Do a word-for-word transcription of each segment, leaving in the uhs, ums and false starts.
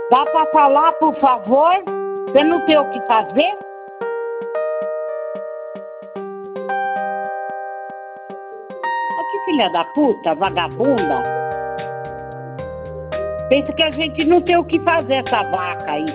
Dá para falar, por favor? Você não tem o que fazer? Olha que filha da puta, vagabunda. Pensa que a gente não tem o que fazer, essa vaca aí.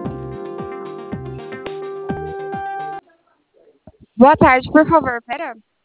Boa tarde, por favor, pera.